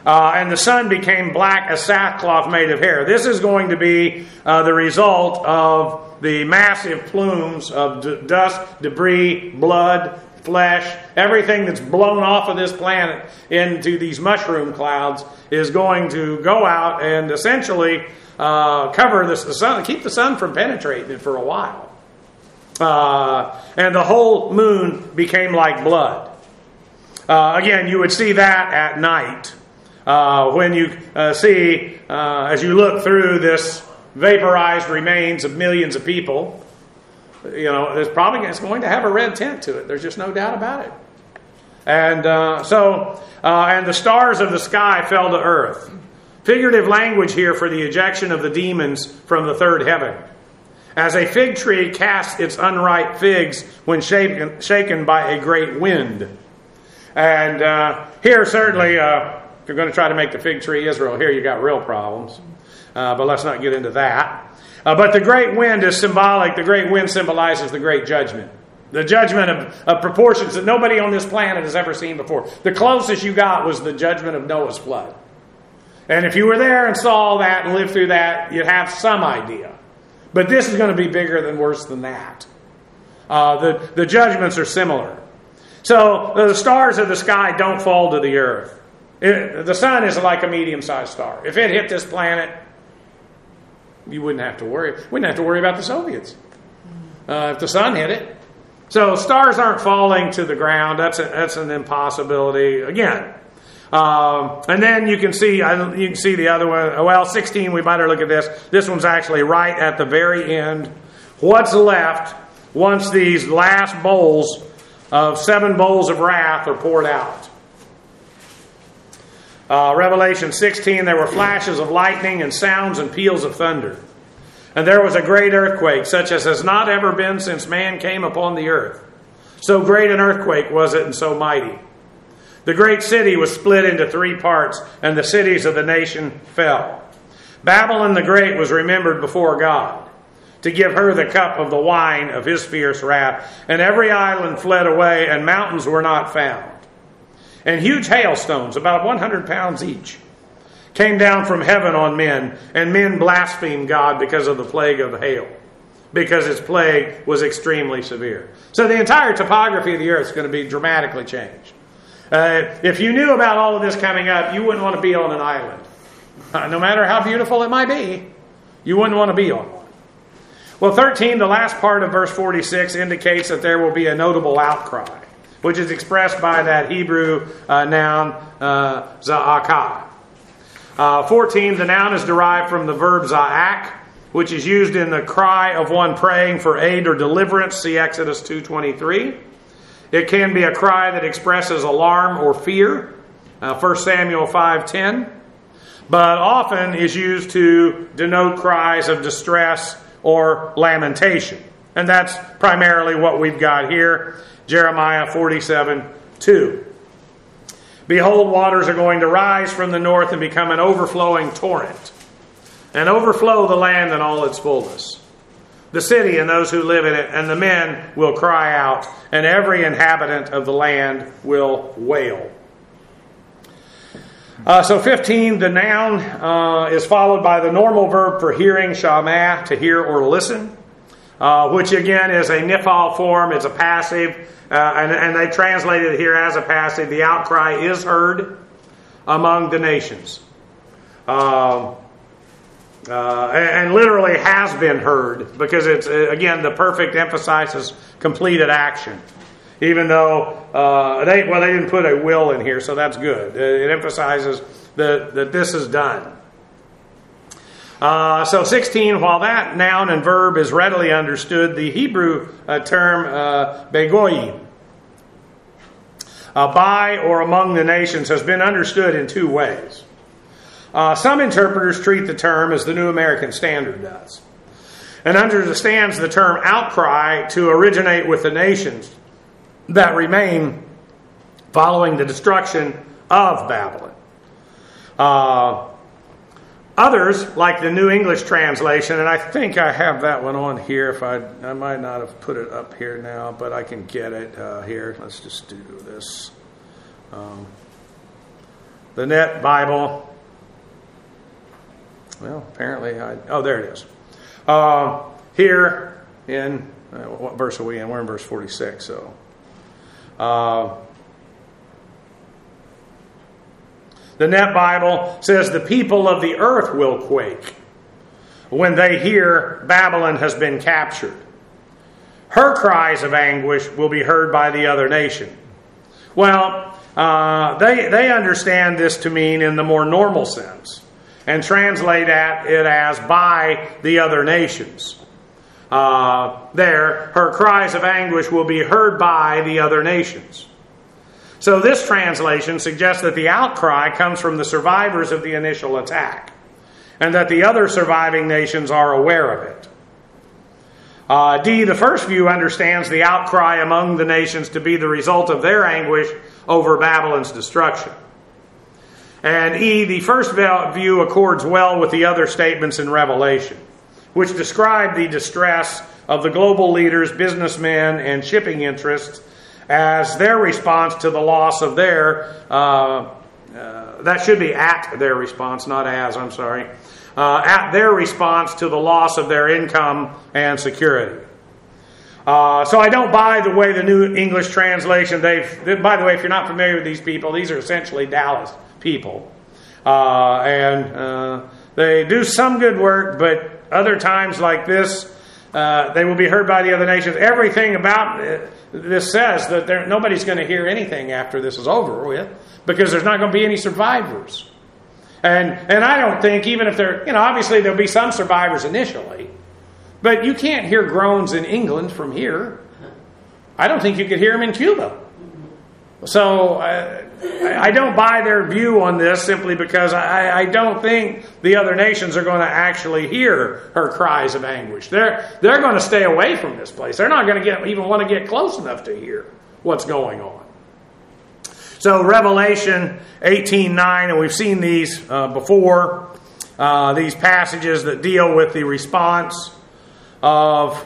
And the sun became black as sackcloth made of hair. This is going to be the result of the massive plumes of dust, debris, blood, flesh. Everything that's blown off of this planet into these mushroom clouds is going to go out and essentially cover the sun, keep the sun from penetrating it for a while. And the whole moon became like blood. Again, you would see that at night. When you see, as you look through this vaporized remains of millions of people, it's going to have a red tint to it. There's just no doubt about it. And and the stars of the sky fell to earth. Figurative language here for the ejection of the demons from the third heaven. As a fig tree casts its unripe figs when shaken by a great wind. And here certainly, if you're going to try to make the fig tree Israel, here you got real problems. But let's not get into that. But the great wind is symbolic. The great wind symbolizes the great judgment. The judgment of proportions that nobody on this planet has ever seen before. The closest you got was the judgment of Noah's flood. And if you were there and saw all that and lived through that, you'd have some idea. But this is going to be bigger than worse than that. The judgments are similar. So the stars of the sky don't fall to the earth. The sun is like a medium-sized star. If it hit this planet, you wouldn't have to worry. We wouldn't have to worry about the Soviets if the sun hit it. So stars aren't falling to the ground. That's an impossibility again. And then you can see the other one. Well, 16. We better look at this. This one's actually right at the very end. What's left once these last bowls of 7 bowls of wrath are poured out? Revelation 16, there were flashes of lightning and sounds and peals of thunder. And there was a great earthquake, such as has not ever been since man came upon the earth. So great an earthquake was it, and so mighty. The great city was split into 3 parts, and the cities of the nation fell. Babylon the Great was remembered before God, to give her the cup of the wine of his fierce wrath. And every island fled away, and mountains were not found. And huge hailstones, about 100 pounds each, came down from heaven on men, and men blasphemed God because of the plague of the hail, because its plague was extremely severe. So the entire topography of the earth is going to be dramatically changed. If you knew about all of this coming up, you wouldn't want to be on an island. No matter how beautiful it might be, you wouldn't want to be on one. Well, 13, the last part of verse 46, indicates that there will be a notable outcry, which is expressed by that Hebrew noun, za'akah. 14, the noun is derived from the verb za'ak, which is used in the cry of one praying for aid or deliverance. See Exodus 2:23. It can be a cry that expresses alarm or fear. 1 Samuel 5:10. But often is used to denote cries of distress or lamentation. And that's primarily what we've got here. Jeremiah 47:2. Behold, waters are going to rise from the north and become an overflowing torrent, and overflow the land and all its fullness. The city and those who live in it, and the men will cry out, and every inhabitant of the land will wail. So 15, the noun is followed by the normal verb for hearing, shamah, to hear or listen, which again is a nifal form. It's a passive, and they translated it here as a passive. The outcry is heard among the nations. And literally has been heard, because it's, again, the perfect emphasizes completed action. Even though they didn't put a will in here, so that's good. It emphasizes that this is done. So 16, while that noun and verb is readily understood, the Hebrew term begoyim, by or among the nations, has been understood in 2 ways. Some interpreters treat the term as the New American Standard does, and understands the term outcry to originate with the nations that remain following the destruction of Babylon. Others, like the New English Translation, and I think I have that one on here. If I might not have put it up here now, but I can get it here. Let's just do this. the Net Bible. Well, apparently, there it is. Here in, what verse are we in? We're in verse 46. So, the Net Bible says the people of the earth will quake when they hear Babylon has been captured. Her cries of anguish will be heard by the other nation. Well, they understand this to mean in the more normal sense and translate it as by the other nations. Her cries of anguish will be heard by the other nations. So this translation suggests that the outcry comes from the survivors of the initial attack, and that the other surviving nations are aware of it. D, the first view understands the outcry among the nations to be the result of their anguish over Babylon's destruction. And E, the first view accords well with the other statements in Revelation, which describe the distress of the global leaders, businessmen, and shipping interests as their response to the loss of their, that should be at their response, not as, I'm sorry, at their response to the loss of their income and security. So I don't buy the way the New English Translation, by the way, if you're not familiar with these people, these are essentially Dallas people. And they do some good work, but other times like this, they will be heard by the other nations. Everything about this says that nobody's going to hear anything after this is over with, because there's not going to be any survivors. And I don't think, even if obviously there'll be some survivors initially, but you can't hear groans in England from here. I don't think you could hear them in Cuba. So I don't buy their view on this simply because I don't think the other nations are going to actually hear her cries of anguish. They're going to stay away from this place. They're not going to even want to get close enough to hear what's going on. So Revelation 18:9, and we've seen these before, these passages that deal with the response of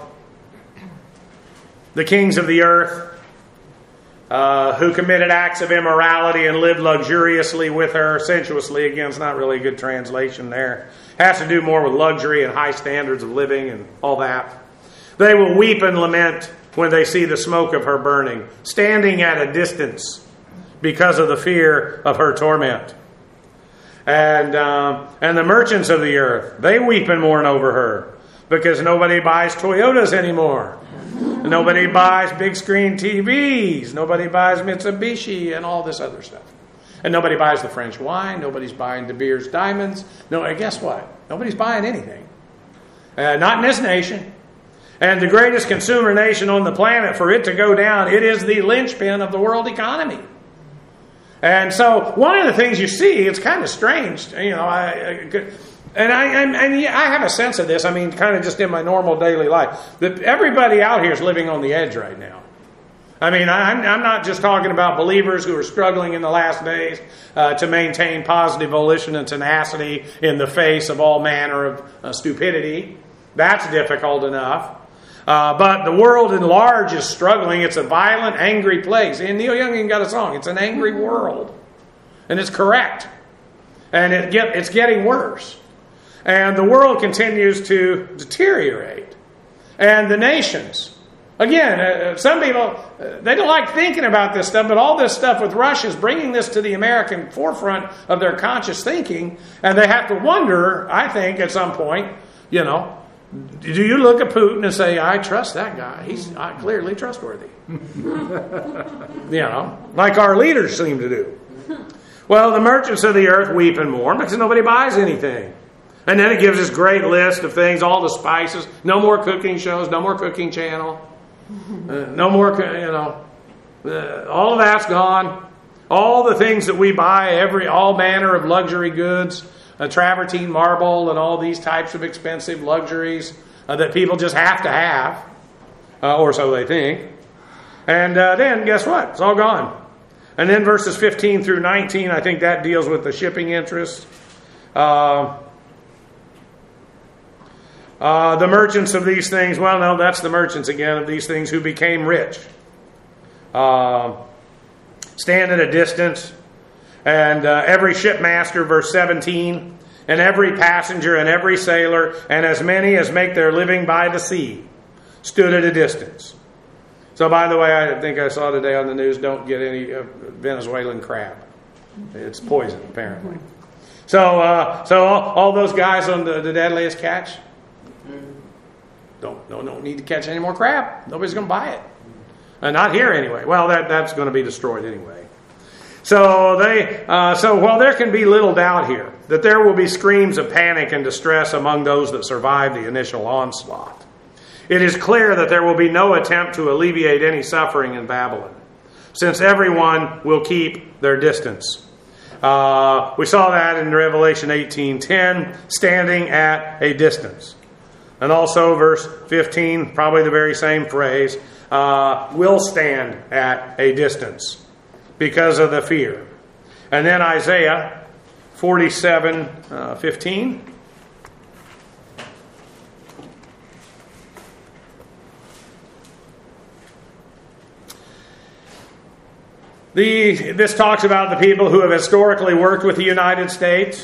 the kings of the earth who committed acts of immorality and lived luxuriously with her, sensuously. Again, it's not really a good translation there. It has to do more with luxury and high standards of living and all that. They will weep and lament when they see the smoke of her burning, standing at a distance because of the fear of her torment. And the merchants of the earth, they weep and mourn over her because nobody buys Toyotas anymore. Nobody buys big screen TVs. Nobody buys Mitsubishi and all this other stuff. And nobody buys the French wine. Nobody's buying De Beers diamonds. No, and guess what? Nobody's buying anything. Not in this nation. And the greatest consumer nation on the planet, for it to go down, it is the linchpin of the world economy. And so one of the things you see, it's kind of strange, I have a sense of this, kind of just in my normal daily life, that everybody out here is living on the edge right now. I'm not just talking about believers who are struggling in the last days to maintain positive volition and tenacity in the face of all manner of stupidity. That's difficult enough. But the world at large is struggling. It's a violent, angry place. And Neil Young even got a song. It's an angry world. And it's correct. And it's getting worse. And the world continues to deteriorate. And the nations. Again, some people, they don't like thinking about this stuff, but all this stuff with Russia is bringing this to the American forefront of their conscious thinking. And they have to wonder, I think, at some point, do you look at Putin and say, I trust that guy? He's clearly trustworthy. Like our leaders seem to do. Well, the merchants of the earth weep and mourn because nobody buys anything. And then it gives this great list of things, all the spices. No more cooking shows, no more cooking channel. No more, all of that's gone. All the things that we buy, all manner of luxury goods, travertine marble and all these types of expensive luxuries that people just have to have, or so they think. And then guess what? It's all gone. And then verses 15 through 19, I think that deals with the shipping interest. The merchants of these things, well, no, that's the merchants again of these things who became rich. Stand at a distance. And every shipmaster, verse 17, and every passenger and every sailor, and as many as make their living by the sea, stood at a distance. So, by the way, I think I saw today on the news, don't get any Venezuelan crab. It's poison, apparently. So all those guys on the deadliest catch don't need to catch any more crab. Nobody's going to buy it. Not here, anyway. Well, that's going to be destroyed anyway. So while there can be little doubt here that there will be screams of panic and distress among those that survive the initial onslaught, it is clear that there will be no attempt to alleviate any suffering in Babylon, since everyone will keep their distance. We saw that in Revelation 18:10, standing at a distance. And also verse 15, probably the very same phrase, will stand at a distance because of the fear. And then Isaiah 47:15. This talks about the people who have historically worked with the United States.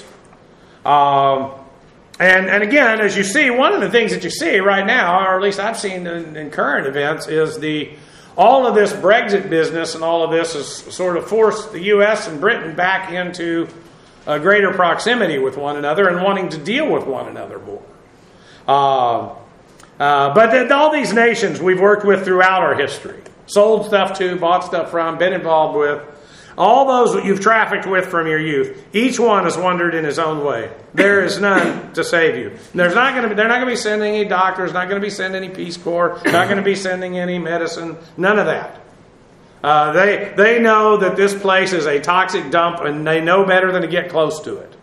And again, as you see, one of the things that you see right now, or at least I've seen in current events, is all of this Brexit business and all of this has sort of forced the U.S. and Britain back into a greater proximity with one another and wanting to deal with one another more. But all these nations we've worked with throughout our history, sold stuff to, bought stuff from, been involved with, all those that you've trafficked with from your youth, each one has wandered in his own way. There is none to save you. They're not going to be sending any doctors, not going to be sending any Peace Corps, not going to be sending any medicine, none of that. They know that this place is a toxic dump, and they know better than to get close to it.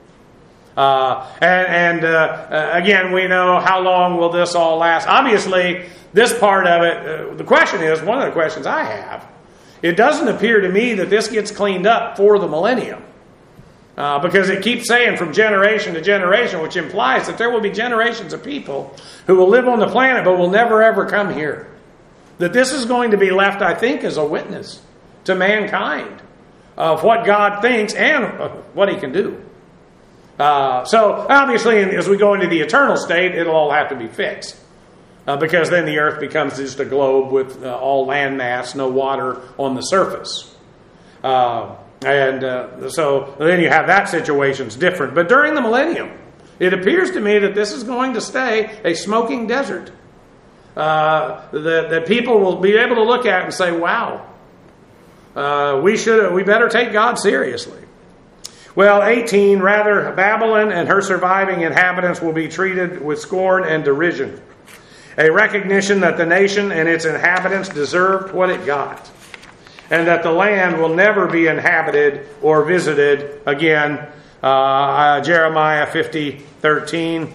Again, we know how long will this all last. Obviously, this part of it, the question is, one of the questions I have, it doesn't appear to me that this gets cleaned up for the millennium. Because it keeps saying from generation to generation, which implies that there will be generations of people who will live on the planet but will never ever come here. That this is going to be left, I think, as a witness to mankind of what God thinks and what He can do. So, obviously, as we go into the eternal state, it'll all have to be fixed. Because then the earth becomes just a globe with all land mass, no water on the surface. So then you have that situation's different. But during the millennium, it appears to me that this is going to stay a smoking desert. That people will be able to look at and say, wow, we better take God seriously. Well, 18, rather, Babylon and her surviving inhabitants will be treated with scorn and derision. A recognition that the nation and its inhabitants deserved what it got, and that the land will never be inhabited or visited again. Jeremiah 50:13.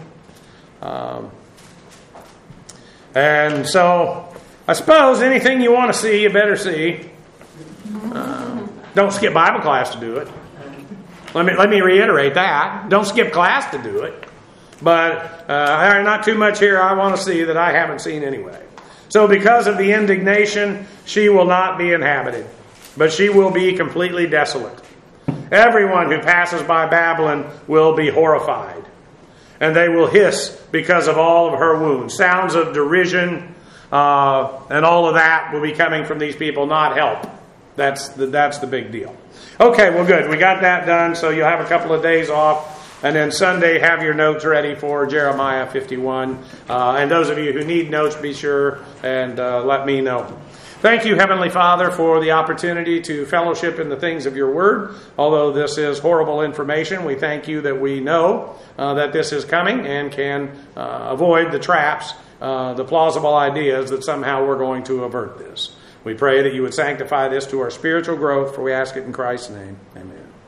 And so, I suppose anything you want to see, you better see. Don't skip Bible class to do it. Let me reiterate that. Don't skip class to do it. But there's not too much here I want to see that I haven't seen anyway. So because of the indignation, she will not be inhabited, but she will be completely desolate. Everyone who passes by Babylon will be horrified, and they will hiss because of all of her wounds. Sounds of derision and all of that will be coming from these people, not help. That's the big deal. Okay, well, good. We got that done, so you'll have a couple of days off. And then Sunday, have your notes ready for Jeremiah 51. And those of you who need notes, be sure and let me know. Thank you, Heavenly Father, for the opportunity to fellowship in the things of your word. Although this is horrible information, we thank you that we know that this is coming and can avoid the traps, the plausible ideas that somehow we're going to avert this. We pray that you would sanctify this to our spiritual growth, for we ask it in Christ's name. Amen.